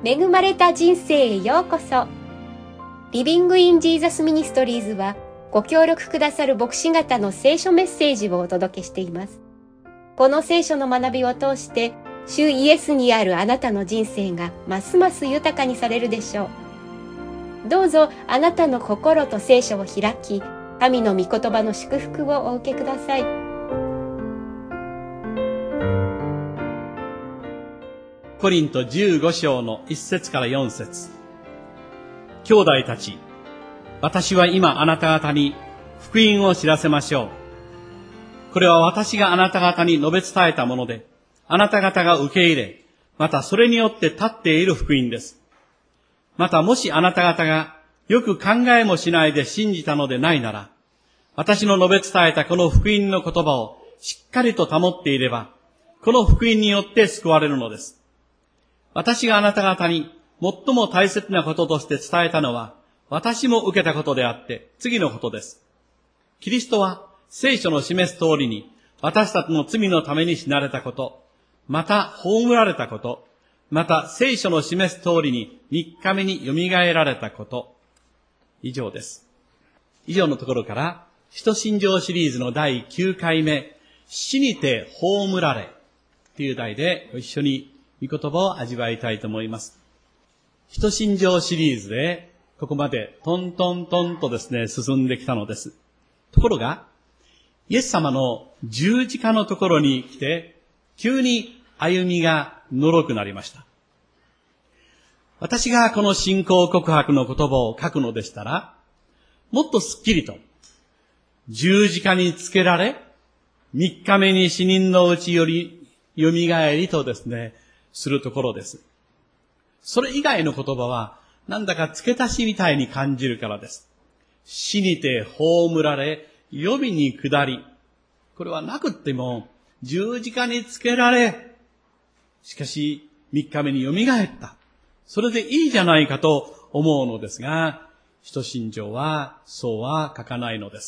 恵まれた人生へようこそ。リビングインジーザスミニストリーズはご協力くださる牧師方の聖書メッセージをお届けしています。この聖書の学びを通して主イエスにあるあなたの人生がますます豊かにされるでしょう。どうぞあなたの心と聖書を開き、神の御言葉の祝福をお受けください。 コリント15章の1節から4節。兄弟たち、私は今あなた方に福音を知らせましょう。これは私があなた方に述べ伝えたもので、あなた方が受け入れ、またそれによって立っている福音です。またもしあなた方がよく考えもしないで信じたのでないなら、私の述べ伝えたこの福音の言葉をしっかりと保っていれば、この福音によって救われるのです。私があなた方に最も大切なこととして伝えたのは、私も受けたことであって、次のことです。キリストは聖書の示す通りに、私たちの罪のために死なれたこと、また葬られたこと、また聖書の示す通りに3日目によみがえられたこと。以上です。以上のところから、使徒信条シリーズの第9回目、死にて葬られという題でご一緒に御言葉を味わいたいと思います。使徒信条シリーズでここまでトントントンとですね、進んできたのです。ところが、イエス様の十字架のところに来て、急に歩みがのろくなりました。私がこの信仰告白の言葉を書くのでしたら、もっとすっきりと、十字架につけられ、3日目に死人のうちよりよみがえりとですね、するところです。それ以外の言葉は、なんだか付け足しみたいに感じるからです。死にて葬られ、黄泉に下り。これはなくっても、十字架につけられ、しかし3日目によみがえった。それでいいじゃないかと思うのですが、使徒信条はそうは書かないのです。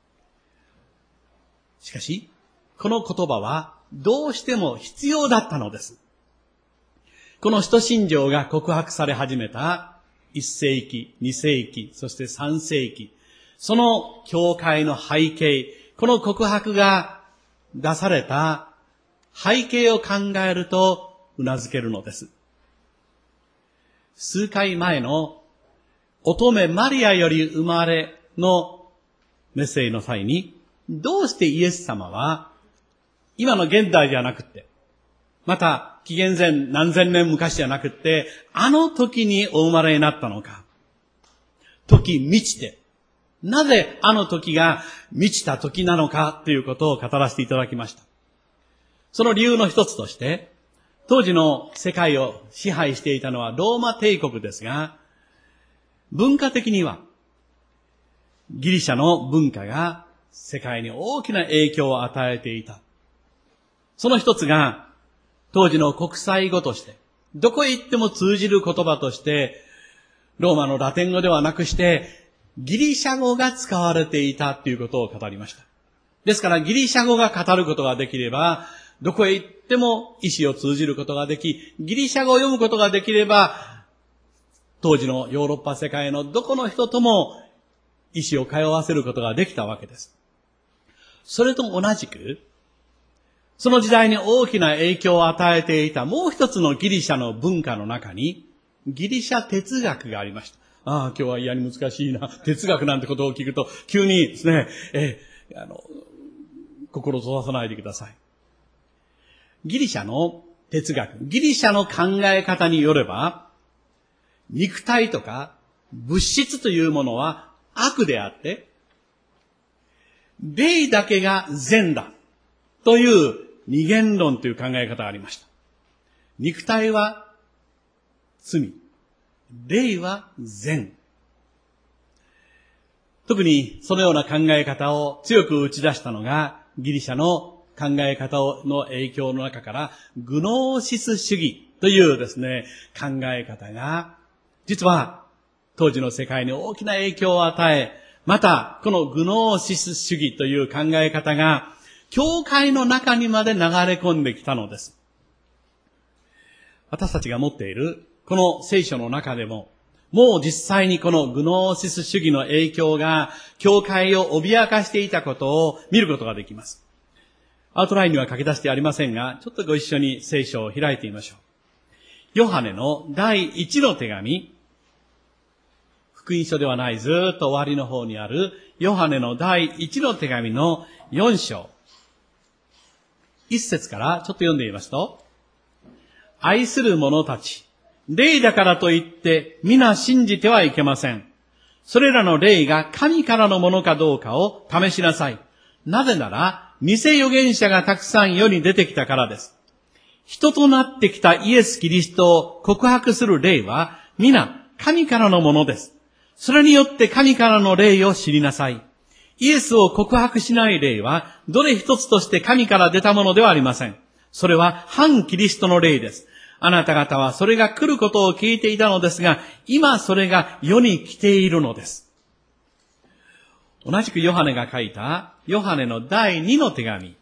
しかし、この言葉はどうしても必要だったのです。この使徒信条が告白され始めた1世紀、2世紀、そして3世紀、その教会の背景、この告白が出された背景を考えると頷けるのです。数回前の乙女マリアより生まれのメッセージの際に、どうしてイエス様は今の現代じゃなくって、また紀元前何千年昔じゃなくって、あの時にお生まれになったのか。時満ちて、なぜあの時が満ちた時なのかということを語らせていただきました。その理由の一つとして、当時の世界を支配していたのはローマ帝国ですが、文化的にはギリシャの文化が世界に大きな影響を与えていた。その一つが、当時の国際語として、どこへ行っても通じる言葉として、ローマのラテン語ではなくして、ギリシャ語が使われていたということを語りました。ですから、ギリシャ語が語ることができれば、どこへ行っても意思を通じることができ、ギリシャ語を読むことができれば、当時のヨーロッパ世界のどこの人とも意思を通わせることができたわけです。それと同じく、その時代に大きな影響を与えていたもう一つのギリシャの文化の中に、ギリシャ哲学がありました。今日は嫌に難しいな。哲学なんてことを聞くと、急にですね、心を閉ざさないでください。ギリシャの哲学、ギリシャの考え方によれば、肉体とか物質というものは悪であって、霊だけが善だという二元論という考え方がありました。肉体は罪、霊は善。特にそのような考え方を強く打ち出したのがギリシャの考え方の影響の中からグノーシス主義というですね、考え方が実は当時の世界に大きな影響を与え、またこのグノーシス主義という考え方が教会の中にまで流れ込んできたのです。私たちが持っているこの聖書の中でも、もう実際にこのグノーシス主義の影響が教会を脅かしていたことを見ることができます。アウトラインには書き出してありませんが、ちょっとご一緒に聖書を開いてみましょう。ヨハネの第一の手紙、福音書ではない、ずーっと終わりの方にあるヨハネの第一の手紙の4章。1節からちょっと読んでみますと、愛する者たち、霊だからといって皆信じてはいけません。それらの霊が神からのものかどうかを試しなさい。なぜなら、偽預言者がたくさん世に出てきたからです。人となってきたイエス・キリストを告白する霊は、皆神からのものです。それによって神からの霊を知りなさい。イエスを告白しない霊は、どれ一つとして神から出たものではありません。それは反キリストの霊です。あなた方はそれが来ることを聞いていたのですが、今それが世に来ているのです。同じくヨハネが書いた、ヨハネの第2の手紙。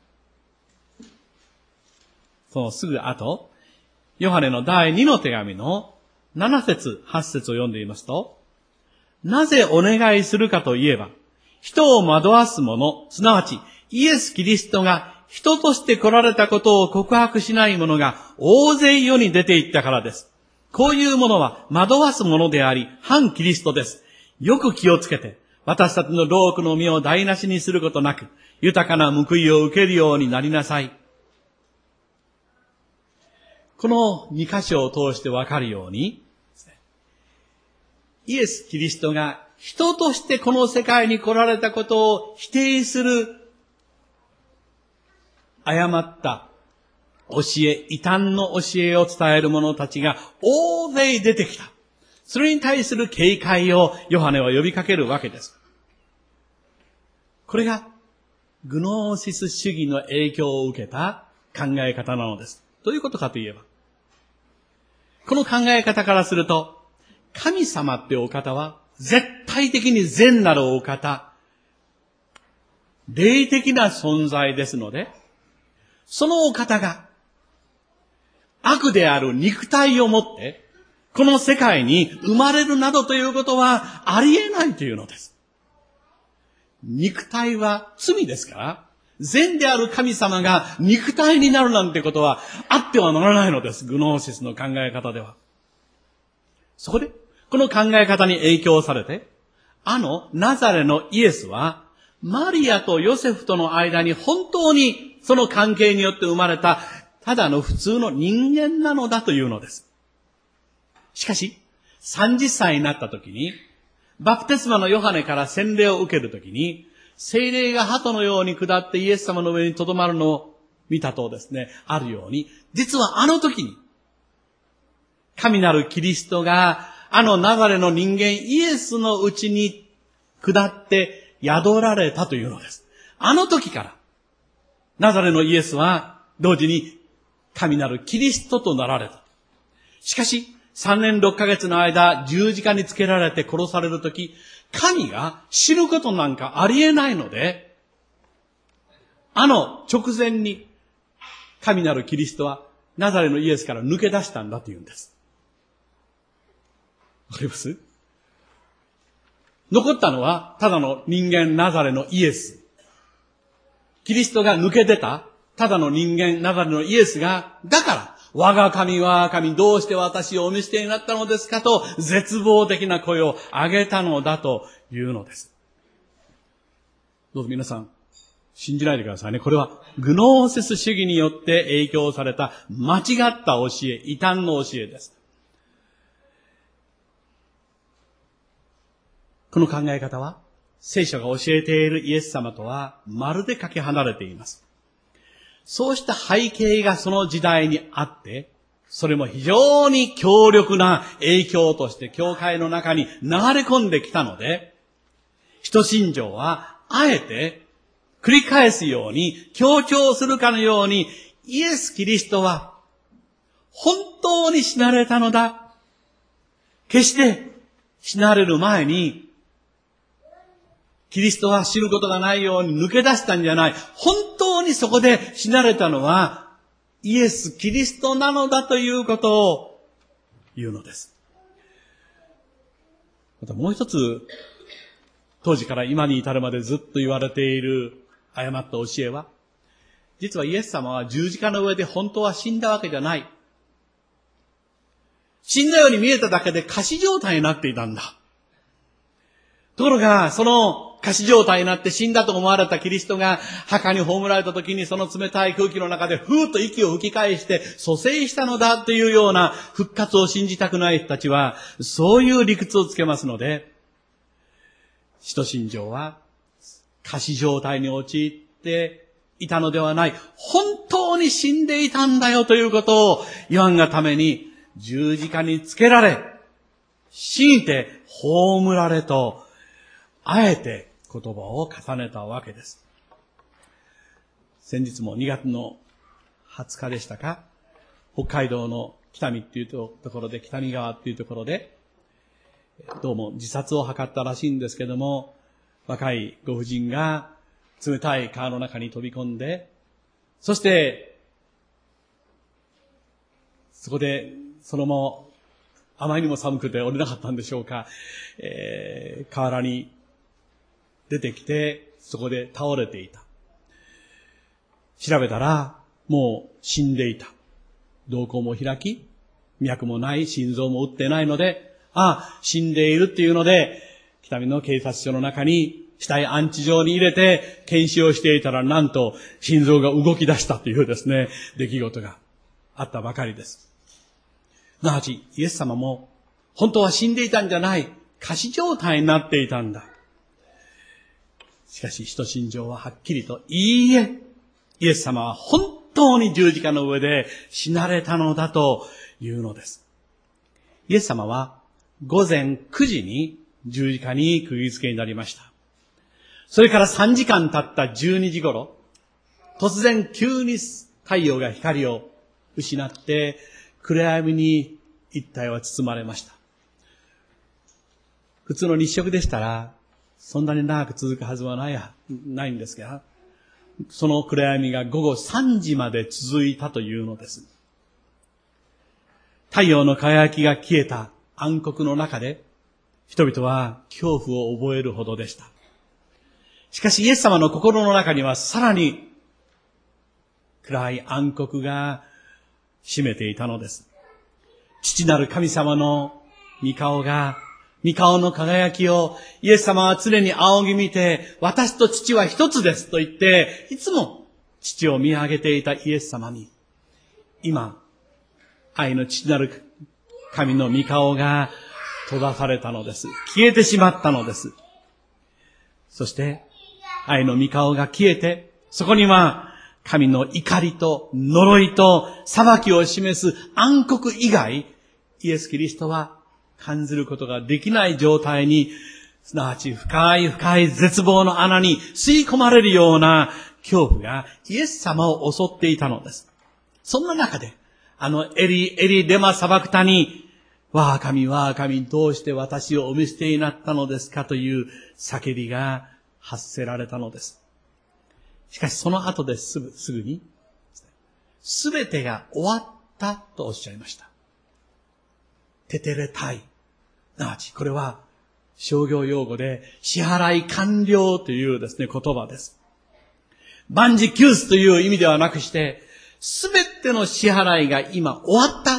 そのすぐ後、ヨハネの第2の手紙の7節、8節を読んでいますと、なぜお願いするかといえば、人を惑わす者、すなわちイエス・キリストが人として来られたことを告白しない者が大勢世に出ていったからです。こういうものは惑わす者であり、反キリストです。よく気をつけて、私たちの労苦の身を台無しにすることなく、豊かな報いを受けるようになりなさい。この2箇所を通してわかるように、イエス・キリストが人としてこの世界に来られたことを否定する誤った教え、異端の教えを伝える者たちが大勢出てきた。それに対する警戒をヨハネは呼びかけるわけです。これがグノーシス主義の影響を受けた考え方なのです。どういうことかといえば、この考え方からすると、神様ってお方は絶対的に善なるお方、霊的な存在ですので、そのお方が悪である肉体を持ってこの世界に生まれるなどということはありえないというのです。肉体は罪ですから、善である神様が肉体になるなんてことはあってはならないのです。グノーシスの考え方では。そこで、この考え方に影響されて、ナザレのイエスは、マリアとヨセフとの間に本当にその関係によって生まれた、ただの普通の人間なのだというのです。しかし、30歳になった時に、バプテスマのヨハネから洗礼を受ける時に、聖霊が鳩のように下ってイエス様の上に留まるのを見たとですね、あるように、実はあの時に、神なるキリストが、ナザレの人間イエスのうちに下って宿られたというのです。あの時から、ナザレのイエスは同時に神なるキリストとなられた。しかし、3年6ヶ月の間、十字架につけられて殺されるとき、神が死ぬことなんかありえないので、直前に、神なるキリストは、ナザレのイエスから抜け出したんだというんです。わかります？残ったのは、ただの人間ナザレのイエス。キリストが抜け出た、ただの人間ナザレのイエスが、だから、我が神どうして私をお見捨てになったのですかと絶望的な声を上げたのだというのです。どうぞ皆さん信じないでくださいね。これはグノーシス主義によって影響された間違った教え、異端の教えです。この考え方は聖書が教えているイエス様とはまるでかけ離れています。そうした背景がその時代にあって、それも非常に強力な影響として教会の中に流れ込んできたので、使徒信条はあえて繰り返すように強調するかのように、イエス・キリストは本当に死なれたのだ。決して死なれる前に、キリストは死ぬことがないように抜け出したんじゃない。本当にそこで死なれたのはイエス・キリストなのだということをいうのです。またもう一つ、当時から今に至るまでずっと言われている誤った教えは、実はイエス様は十字架の上で本当は死んだわけじゃない。死んだように見えただけで仮死状態になっていたんだ。ところが、その仮死状態になって死んだと思われたキリストが墓に葬られた時にその冷たい空気の中でふーっと息を吹き返して蘇生したのだというような復活を信じたくない人たちはそういう理屈をつけますので、使徒信条は仮死状態に陥っていたのではない。本当に死んでいたんだよということを言わんがために十字架につけられ、死にて葬られと、あえて言葉を重ねたわけです。先日も2月の20日でしたか、北海道の北見っていうところで、北見川っていうところで、どうも自殺を図ったらしいんですけども、若いご婦人が冷たい川の中に飛び込んで、そして、そこで、そのまま、あまりにも寒くて降りなかったんでしょうか、河原に出てきて、そこで倒れていた。調べたら、もう死んでいた。瞳孔も開き、脈もない、心臓も打ってないので、死んでいるっていうので、北見の警察署の中に死体安置場に入れて検視をしていたら、なんと心臓が動き出したというですね、出来事があったばかりです。すなわち、イエス様も本当は死んでいたんじゃない、仮死状態になっていたんだ。しかし、使徒信条ははっきりと、いいえ、イエス様は本当に十字架の上で死なれたのだというのです。イエス様は午前9時に十字架に釘付けになりました。それから3時間経った12時頃、突然急に太陽が光を失って、暗闇に一帯は包まれました。普通の日食でしたら、そんなに長く続くはずはないんですが、その暗闇が午後3時まで続いたというのです。太陽の輝きが消えた暗黒の中で、人々は恐怖を覚えるほどでした。しかしイエス様の心の中にはさらに暗い暗黒が占めていたのです。父なる神様の御顔の輝きをイエス様は常に仰ぎ見て、私と父は一つですと言って、いつも父を見上げていたイエス様に、今、愛の父なる神の御顔が閉ざされたのです。消えてしまったのです。そして、愛の御顔が消えて、そこには神の怒りと呪いと裁きを示す暗黒以外、イエス・キリストは感じることができない状態に、すなわち深い深い絶望の穴に吸い込まれるような恐怖がイエス様を襲っていたのです。そんな中で、エリエリレマサバクタに、我が神どうして私をお見捨てになったのですかという叫びが発せられたのです。しかしその後ですぐに、すべてが終わったとおっしゃいました。テテレタイ。すなわち、これは商業用語で支払い完了というですね、言葉です。万事休すという意味ではなくして、すべての支払いが今終わった。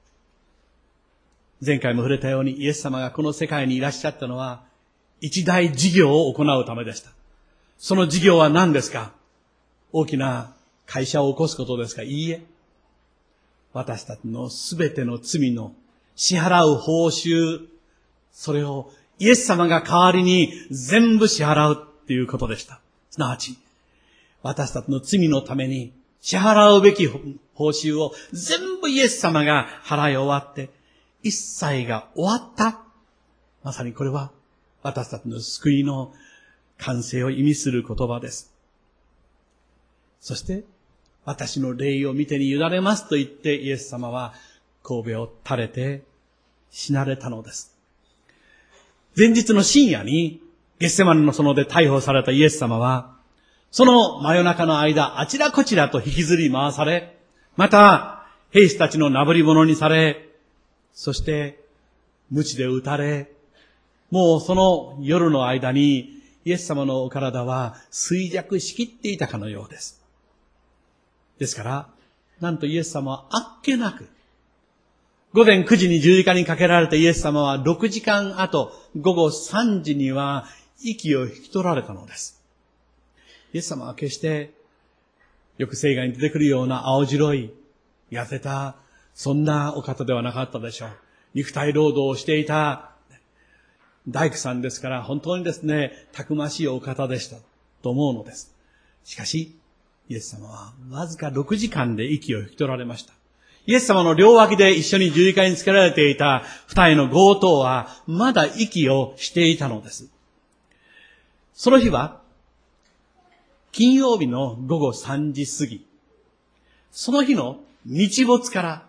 前回も触れたようにイエス様がこの世界にいらっしゃったのは一大事業を行うためでした。その事業は何ですか？大きな会社を起こすことですか？いいえ。私たちのすべての罪の支払う報酬、それをイエス様が代わりに全部支払うっていうことでした。すなわち、私たちの罪のために支払うべき報酬を全部イエス様が払い終わって、一切が終わった。まさにこれは私たちの救いの完成を意味する言葉です。そして、私の霊を見てに委ねますと言ってイエス様は頭を垂れて死なれたのです。前日の深夜にゲッセマネの園で逮捕されたイエス様は、その真夜中の間、あちらこちらと引きずり回され、また兵士たちのなぶり者にされ、 そして鞭で打たれ、もうその夜の間にイエス様のお体は衰弱しきっていたかのようです。ですから、なんとイエス様はあっけなく、午前9時に十字架にかけられたイエス様は6時間後、午後3時には息を引き取られたのです。イエス様は決してよく聖画に出てくるような青白い、痩せた、そんなお方ではなかったでしょう。肉体労働をしていた大工さんですから、本当にですね、たくましいお方でしたと思うのです。しかし、イエス様はわずか6時間で息を引き取られました。イエス様の両脇で一緒に十字架につけられていた二人の強盗はまだ息をしていたのです。その日は金曜日の午後3時過ぎ、その日の日没から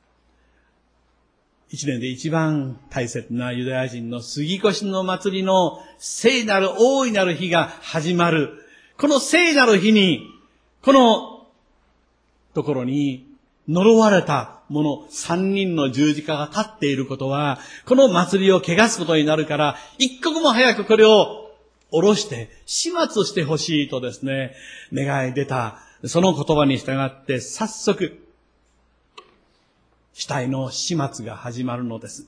一年で一番大切なユダヤ人の杉越の祭りの聖なる大いなる日が始まる。この聖なる日に、このところに呪われたもの3人の十字架が立っていることは、この祭りを汚すことになるから、一刻も早くこれを下ろして始末してほしいとですね、願い出た。その言葉に従って早速、死体の始末が始まるのです。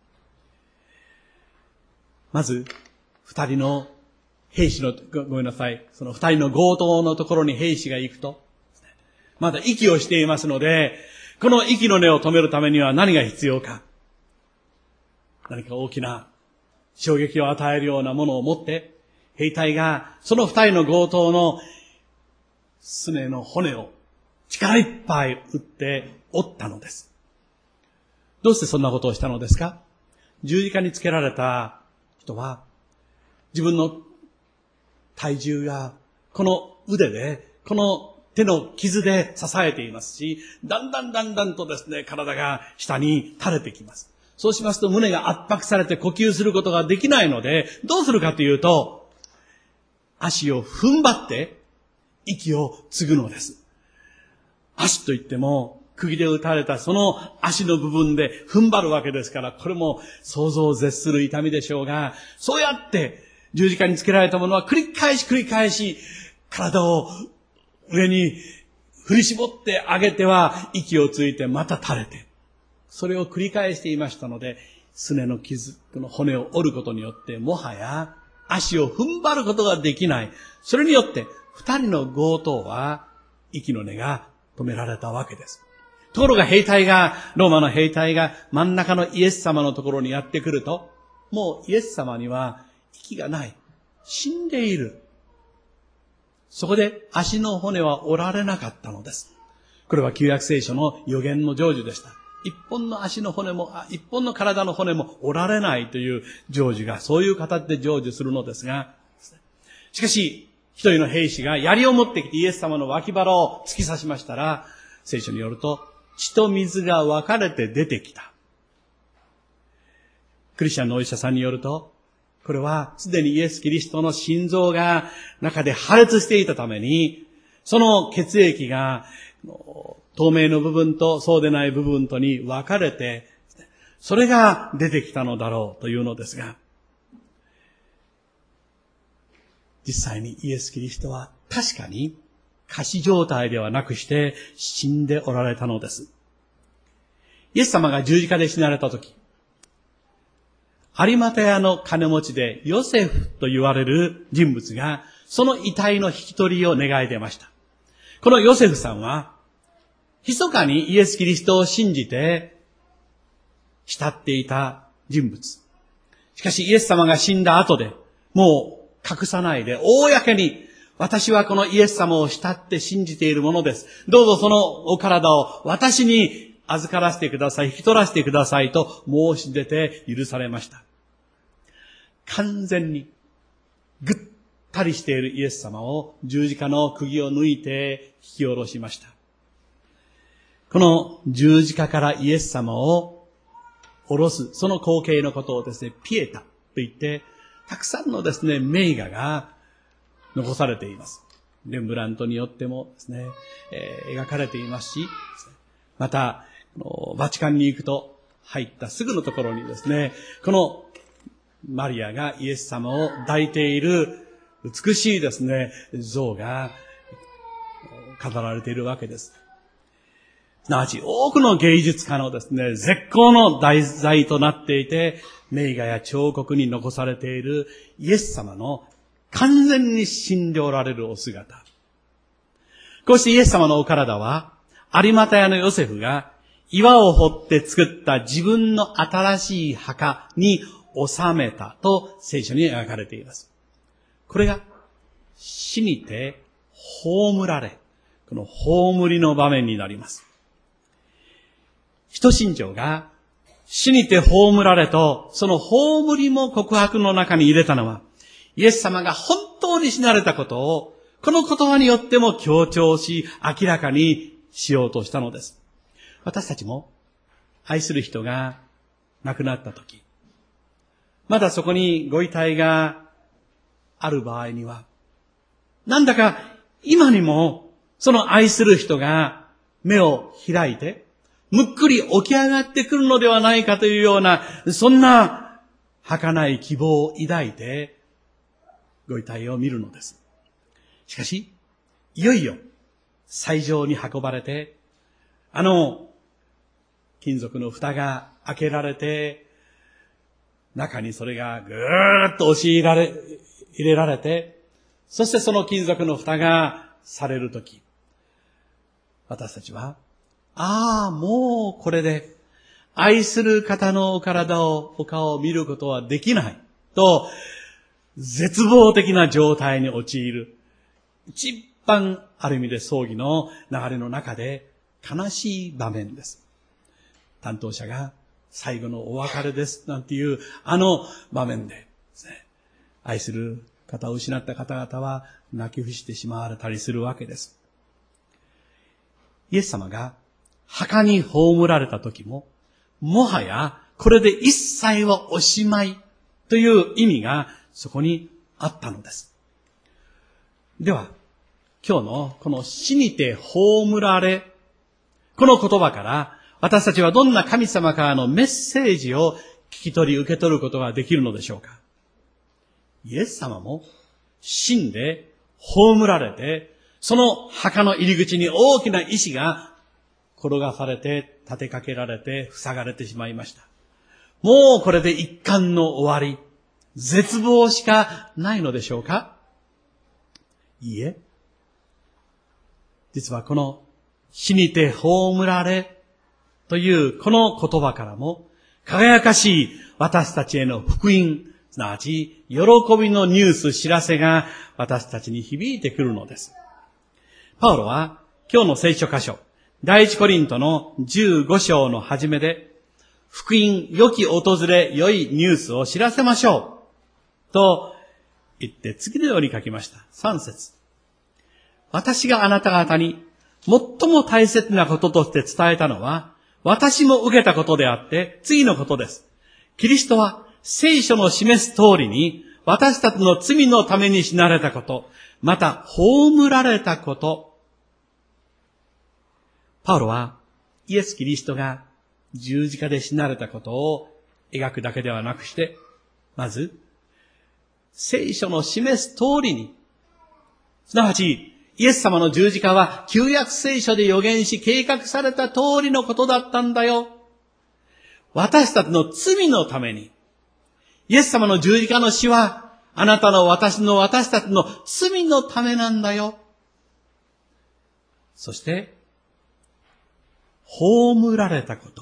まず、二人の兵士の、ごめんなさい。その二人の強盗のところに兵士が行くと、まだ息をしていますので、この息の根を止めるためには何が必要か。何か大きな衝撃を与えるようなものを持って、兵隊がその二人の強盗のすねの骨を力いっぱい打って折ったのです。どうしてそんなことをしたのですか？十字架につけられた人は、自分の体重がこの腕で、この手の傷で支えていますし、だんだんとですね、体が下に垂れてきます。そうしますと胸が圧迫されて呼吸することができないので、どうするかというと、足を踏ん張って息を継ぐのです。足といっても、釘で打たれたその足の部分で踏ん張るわけですから、これも想像を絶する痛みでしょうが、そうやって十字架につけられたものは繰り返し体を上に振り絞って上げては息をついてまた垂れて、それを繰り返していましたので、すねの傷、この骨を折ることによってもはや足を踏ん張ることができない。それによって二人の強盗は息の根が止められたわけです。ところがローマの兵隊が真ん中のイエス様のところにやってくると、もうイエス様には息がない。死んでいる。そこで足の骨は折られなかったのです。これは旧約聖書の予言の成就でした。一本の足の骨も、一本の体の骨も折られないという成就が、そういう形で成就するのですが、しかし、一人の兵士が槍を持ってきてイエス様の脇腹を突き刺しましたら、聖書によると、血と水が分かれて出てきた。クリスチャンのお医者さんによると、これはすでにイエス・キリストの心臓が中で破裂していたために、その血液が透明の部分とそうでない部分とに分かれて、それが出てきたのだろうというのですが、実際にイエス・キリストは確かに仮死状態ではなくして死んでおられたのです。イエス様が十字架で死なれたとき、有馬田屋の金持ちでヨセフと言われる人物がその遺体の引き取りを願い出ました。このヨセフさんは密かにイエス・キリストを信じて慕っていた人物。しかしイエス様が死んだ後でもう隠さないで公に、私はこのイエス様を慕って信じているものです。どうぞそのお体を私に預からせてください、引き取らせてくださいと申し出て許されました。完全にぐったりしているイエス様を十字架の釘を抜いて引き下ろしました。この十字架からイエス様を下ろす、その光景のことをですね、ピエタと言って、たくさんのですね、名画が残されています。レンブラントによってもですね、描かれていますし、また、バチカンに行くと、 入ったすぐのところにですね、このマリアがイエス様を抱いている美しいですね、像が飾られているわけです。すなわち多くの芸術家のですね、絶好の題材となっていて、名画や彫刻に残されているイエス様の完全に死んでおられるお姿。こうしてイエス様のお体は、有股屋のヨセフが岩を掘って作った自分の新しい墓に収めたと聖書に描かれています。これが死にて葬られ、この葬りの場面になります。使徒信条が死にて葬られと、その葬りも告白の中に入れたのは、イエス様が本当に死なれたことを、この言葉によっても強調し、明らかにしようとしたのです。私たちも愛する人が亡くなったとき、まだそこにご遺体がある場合には、なんだか今にもその愛する人が目を開いて、むっくり起き上がってくるのではないかというような、そんな儚い希望を抱いて、ご遺体を見るのです。しかし、いよいよ斎場に運ばれて、金属の蓋が開けられて、中にそれがぐーっと押し入れられて、そしてその金属の蓋がされるとき、私たちは、もうこれで愛する方のお顔を見ることはできないと、絶望的な状態に陥る。一番ある意味で葬儀の流れの中で悲しい場面です。担当者が最後のお別れですなんていう場面でですね、愛する方を失った方々は泣き伏してしまわれたりするわけです。イエス様が墓に葬られた時も、もはやこれで一切はおしまいという意味がそこにあったのです。では、今日のこの死にて葬られ、この言葉から私たちはどんな神様からのメッセージを聞き取り受け取ることができるのでしょうか。イエス様も死んで葬られて、その墓の入り口に大きな石が転がされて、立てかけられて、塞がれてしまいました。もうこれで一巻の終わり、絶望しかないのでしょうか。いいえ。実はこの死にて葬られというこの言葉からも、輝かしい私たちへの福音、すなわち喜びのニュース、知らせが私たちに響いてくるのです。パウロは今日の聖書箇所、第一コリントの15章の初めで、福音、良き訪れ、良いニュースを知らせましょう。と言って次のように書きました。3節。私があなた方に最も大切なこととして伝えたのは、私も受けたことであって、次のことです。キリストは聖書の示す通りに、私たちの罪のために死なれたこと、また葬られたこと。パウロはイエス・キリストが十字架で死なれたことを描くだけではなくして、まず、聖書の示す通りに、すなわち、イエス様の十字架は旧約聖書で予言し計画された通りのことだったんだよ。私たちの罪のために、イエス様の十字架の死は、あなたの私たちの罪のためなんだよ。そして、葬られたこと。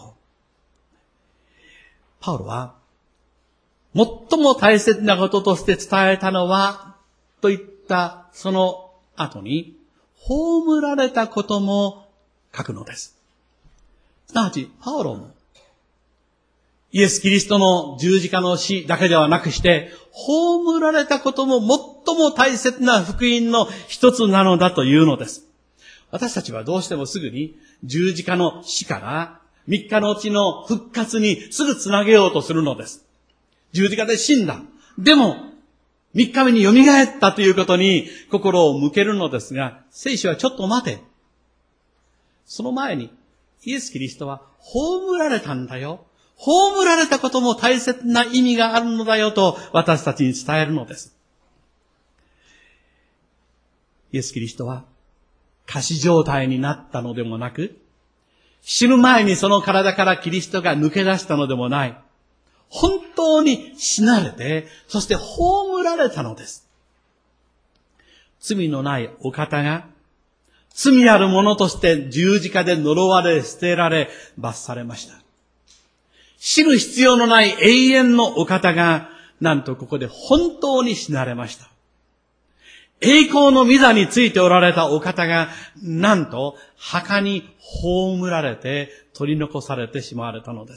パウロは、最も大切なこととして伝えたのは、といったその後に、葬られたことも書くのです。すなわち、パウロも、イエス・キリストの十字架の死だけではなくして、葬られたことも最も大切な福音の一つなのだというのです。私たちはどうしてもすぐに十字架の死から3日のうちの復活にすぐつなげようとするのです。十字架で死んだ。でも、3日目に蘇ったということに心を向けるのですが、聖書はちょっと待て。その前に、イエス・キリストは葬られたんだよ。 葬られたことも大切な意味があるのだよと私たちに伝えるのです。イエス・キリストは仮死状態になったのでもなく、死ぬ前にその体からキリストが抜け出したのでもない。本当に死なれて、そして葬られたのです。罪のないお方が、罪ある者として十字架で呪われ、捨てられ、罰されました。死ぬ必要のない永遠のお方が、なんとここで本当に死なれました。栄光の御座についておられたお方が、なんと墓に葬られて取り残されてしまわれたのです。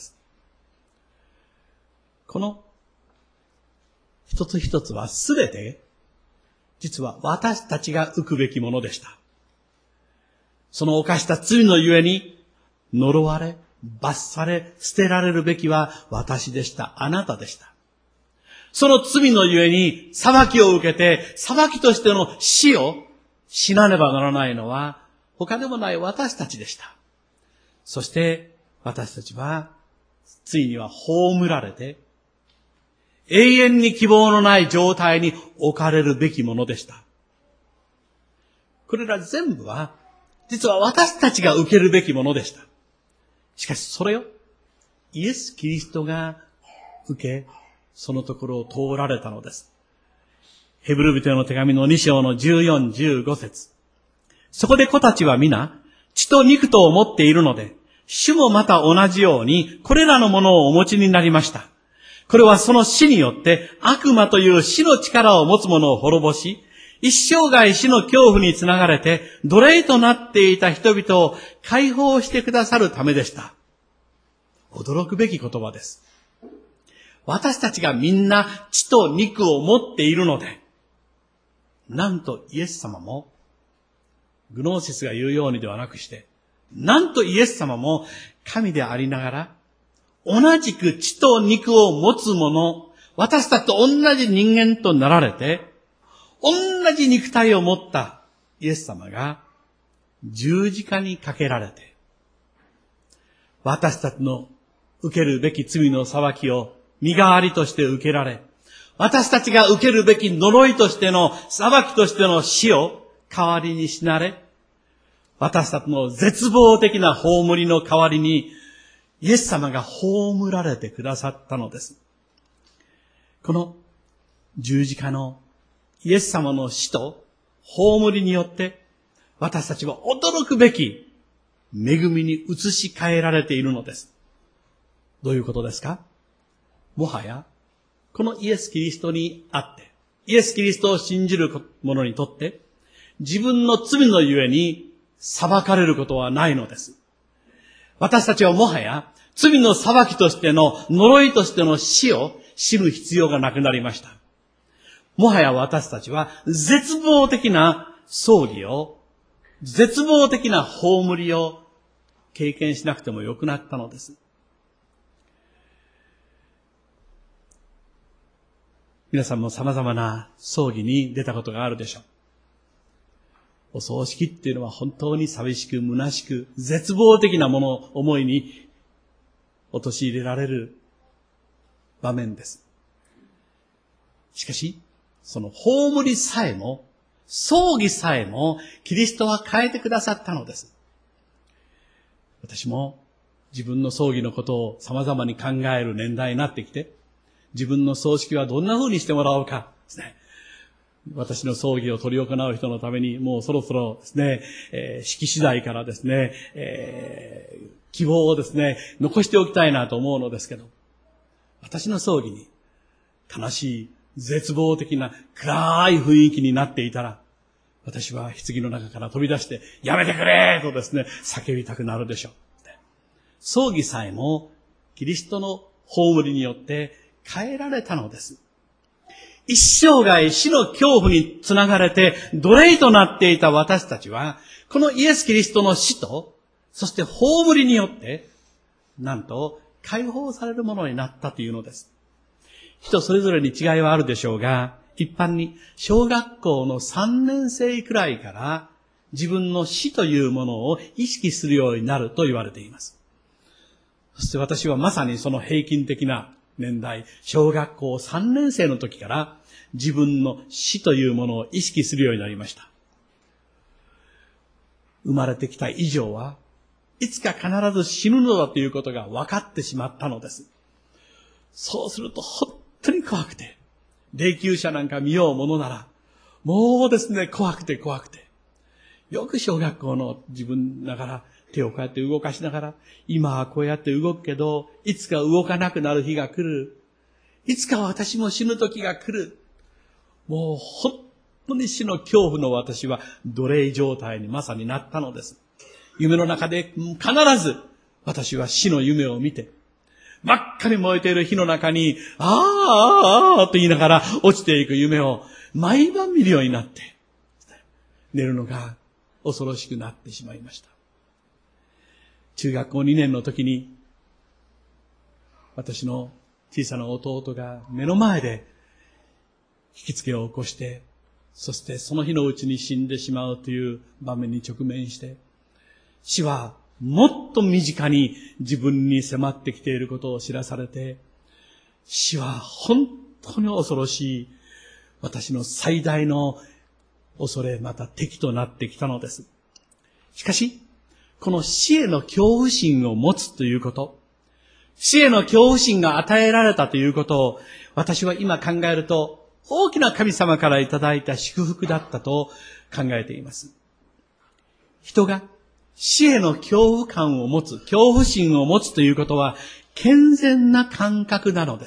この一つ一つはすべて、実は私たちが受くべきものでした。その犯した罪のゆえに、呪われ、罰され、捨てられるべきは私でした。あなたでした。その罪のゆえに裁きを受けて、裁きとしての死を死なねばならないのは他でもない私たちでした。そして私たちはついには葬られて永遠に希望のない状態に置かれるべきものでした。これら全部は実は私たちが受けるべきものでした。しかしそれをイエス・キリストが受け、そのところを通られたのです。ヘブル人への手紙の2章の14、15節。そこで子たちは皆、血と肉とを持っているので、主もまた同じように、これらのものをお持ちになりました。これはその死によって、悪魔という死の力を持つ者を滅ぼし、一生涯死の恐怖につながれて、奴隷となっていた人々を解放してくださるためでした。驚くべき言葉です。私たちがみんな血と肉を持っているので、なんとイエス様も、グノーシスが言うようにではなくして、なんとイエス様も神でありながら、同じく血と肉を持つ者、私たちと同じ人間となられて、同じ肉体を持ったイエス様が十字架にかけられて、私たちの受けるべき罪の裁きを身代わりとして受けられ、私たちが受けるべき呪いとしての裁きとしての死を代わりに死なれ、私たちの絶望的な葬りの代わりにイエス様が葬られてくださったのです。この十字架のイエス様の死と葬りによって私たちは驚くべき恵みに移し替えられているのです。どういうことですか？もはや、このイエス・キリストにあって、イエス・キリストを信じる者にとって、自分の罪のゆえに裁かれることはないのです。私たちはもはや、罪の裁きとしての、呪いとしての死を知る必要がなくなりました。もはや私たちは、絶望的な葬儀を、絶望的な葬りを経験しなくてもよくなったのです。皆さんも様々な葬儀に出たことがあるでしょう。お葬式っていうのは本当に寂しく虚しく絶望的な思いに陥れられる場面です。しかし、その葬りさえも、葬儀さえもキリストは変えてくださったのです。私も自分の葬儀のことを様々に考える年代になってきて、自分の葬式はどんな風にしてもらおうかですね。私の葬儀を執り行う人のためにもうそろそろですね、式次第からですね、希望をですね、残しておきたいなと思うのですけど、私の葬儀に悲しい絶望的な暗い雰囲気になっていたら、私は棺の中から飛び出してやめてくれとですね、叫びたくなるでしょう。葬儀さえもキリストの葬りによって変えられたのです。一生涯死の恐怖につながれて奴隷となっていた私たちは、このイエス・キリストの死と、そして葬りによって、なんと解放されるものになったというのです。人それぞれに違いはあるでしょうが、一般に小学校の3年生くらいから自分の死というものを意識するようになると言われています。 そして私はまさにその平均的な年代、小学校3年生の時から自分の死というものを意識するようになりました。生まれてきた以上はいつか必ず死ぬのだということが分かってしまったのです。そうすると本当に怖くて、霊柩車なんか見ようものなら、もうですね、怖くて。よく小学校の自分ながら手をこうやって動かしながら、今はこうやって動くけど、いつか動かなくなる日が来る。いつか私も死ぬ時が来る。もう本当に死の恐怖の私は奴隷状態にまさになったのです。夢の中で必ず私は死の夢を見て、真っ赤に燃えている火の中に、あーと言いながら落ちていく夢を毎晩見るようになって、寝るのが恐ろしくなってしまいました。中学校2年の時に、私の小さな弟が目の前で引きつけを起こして、そしてその日のうちに死んでしまうという場面に直面して、死はもっと身近に自分に迫ってきていることを知らされて、死は本当に恐ろしい、私の最大の恐れ、また敵となってきたのです。しかし、この死への恐怖心を持つということ、死への恐怖心が与えられたということを、私は今考えると、大きな神様からいただいた祝福だったと考えています。人が死への恐怖感を持つ、恐怖心を持つということは、健全な感覚なのです。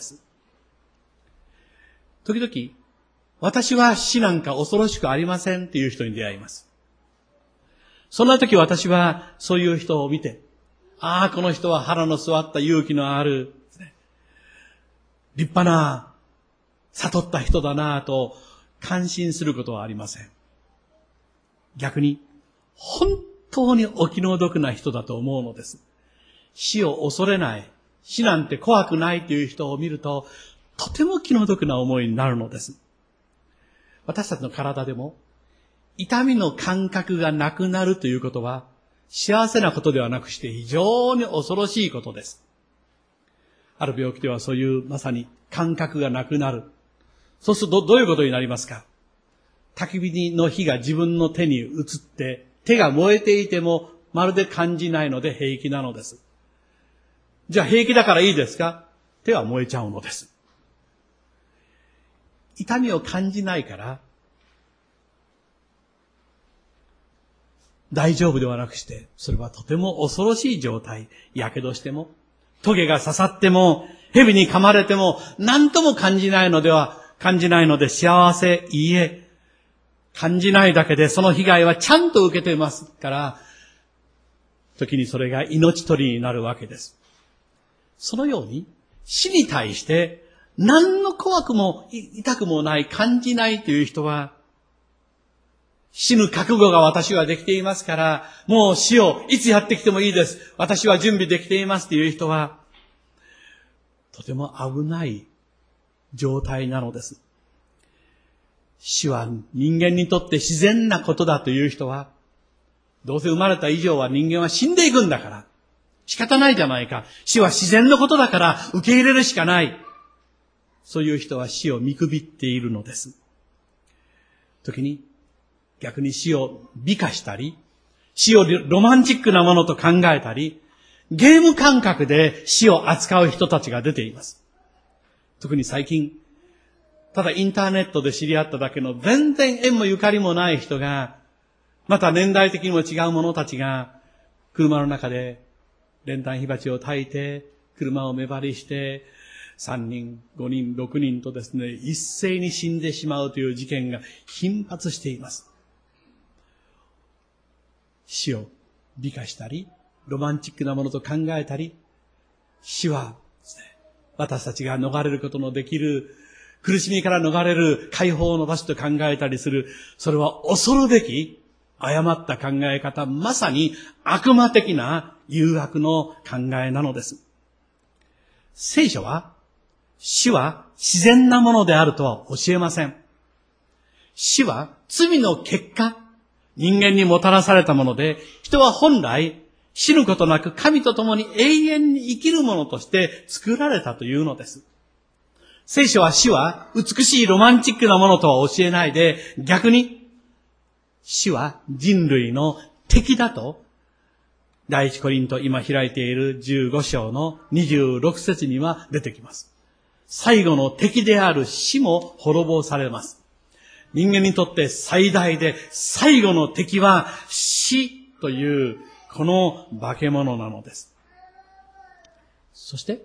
時々、私は死なんか恐ろしくありませんという人に出会います。そんな時私はそういう人を見て、この人は腹の据わった勇気のある、立派な、悟った人だなぁと感心することはありません。逆に、本当にお気の毒な人だと思うのです。死を恐れない、死なんて怖くないという人を見ると、とても気の毒な思いになるのです。私たちの体でも、痛みの感覚がなくなるということは、幸せなことではなくして非常に恐ろしいことです。ある病気ではそういうまさに感覚がなくなる。そうするとどういうことになりますか？焚き火の火が自分の手に移って、手が燃えていてもまるで感じないので平気なのです。じゃあ平気だからいいですか？手は燃えちゃうのです。痛みを感じないから、大丈夫ではなくして、それはとても恐ろしい状態。やけどしても、トゲが刺さっても、蛇に噛まれても、何とも感じないので幸せ、いいえ、感じないだけでその被害はちゃんと受けていますから、時にそれが命取りになるわけです。そのように、死に対して、何の怖くも痛くもない、感じないという人は、死ぬ覚悟が私はできていますから、もう死をいつやってきてもいいです。私は準備できていますという人は、とても危ない状態なのです。死は人間にとって自然なことだという人は、どうせ生まれた以上は人間は死んでいくんだから、仕方ないじゃないか。死は自然のことだから受け入れるしかない。そういう人は死を見くびっているのです。時に逆に死を美化したり、死をロマンチックなものと考えたり、ゲーム感覚で死を扱う人たちが出ています。特に最近、ただインターネットで知り合っただけの全然縁もゆかりもない人が、また年代的にも違う者たちが、車の中で練炭火鉢を焚いて、車を目張りして、3人、5人、6人とですね、一斉に死んでしまうという事件が頻発しています。死を美化したり、ロマンチックなものと考えたり、死はですね、私たちが逃れることのできる、苦しみから逃れる解放の場所と考えたりする、それは恐るべき、誤った考え方、まさに悪魔的な誘惑の考えなのです。聖書は、死は自然なものであるとは教えません。死は罪の結果、人間にもたらされたもので、人は本来死ぬことなく神と共に永遠に生きるものとして作られたというのです。聖書は死は美しいロマンチックなものとは教えないで、逆に死は人類の敵だと、第一コリント今開いている15章の26節には出てきます。最後の敵である死も滅ぼされます。人間にとって最大で最後の敵は死というこの化け物なのです。そして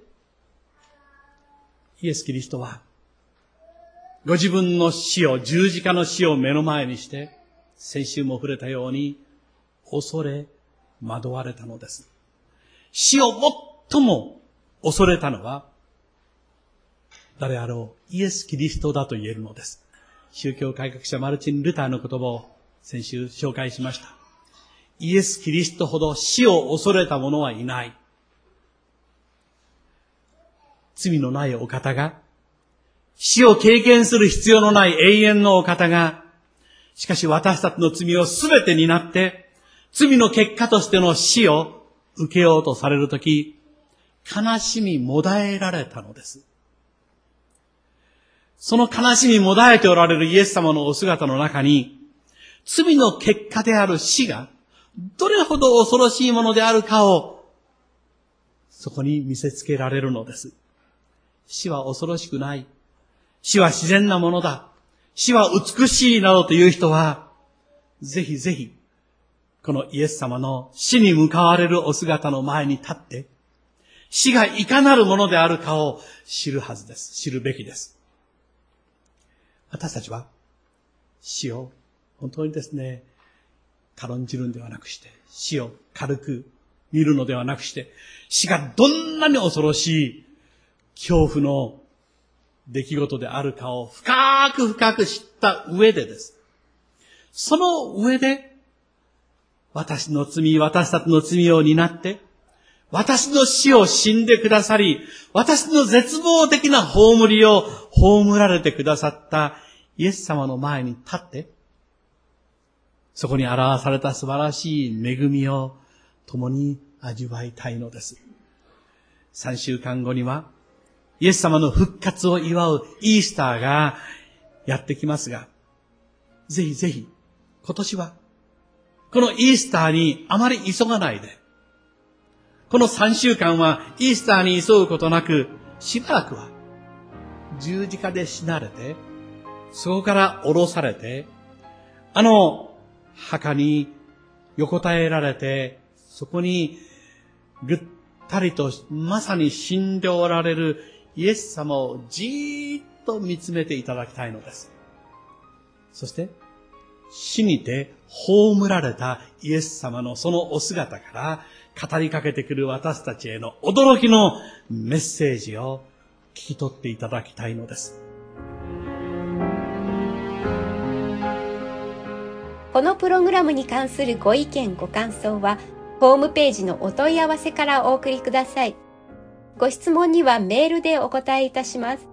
イエス・キリストはご自分の死を、十字架の死を目の前にして、先週も触れたように恐れ惑われたのです。死を最も恐れたのは誰あろう、イエス・キリストだと言えるのです。宗教改革者マルチン・ルターの言葉を先週紹介しました。イエス・キリストほど死を恐れた者はいない。罪のないお方が、死を経験する必要のない永遠のお方が、しかし私たちの罪をすべて担って、罪の結果としての死を受けようとされるとき、悲しみもだえられたのです。その悲しみもだえておられるイエス様のお姿の中に、罪の結果である死が、どれほど恐ろしいものであるかを、そこに見せつけられるのです。死は恐ろしくない。死は自然なものだ。死は美しいなどという人は、ぜひぜひ、このイエス様の死に向かわれるお姿の前に立って、死がいかなるものであるかを知るはずです。知るべきです。私たちは死を本当にですね、軽んじるんではなくして、死を軽く見るのではなくして、死がどんなに恐ろしい恐怖の出来事であるかを深く深く知った上でです。その上で、私たちの罪を担って、私の死を死んでくださり、私の絶望的な葬りを葬られてくださったイエス様の前に立って、そこに表された素晴らしい恵みを共に味わいたいのです。3週間後には、イエス様の復活を祝うイースターがやってきますが、ぜひぜひ、今年は、このイースターにあまり急がないで、この3週間はイースターに急ぐことなく、しばらくは十字架で死なれて、そこから下ろされて、墓に横たえられて、そこにぐったりとまさに死んでおられるイエス様をじーっと見つめていただきたいのです。そして、死にて葬られたイエス様のそのお姿から語りかけてくる私たちへの驚きのメッセージを聞き取っていただきたいのです。 このプログラムに関するご意見ご感想はホームページのお問い合わせからお送りください。ご質問にはメールでお答えいたします。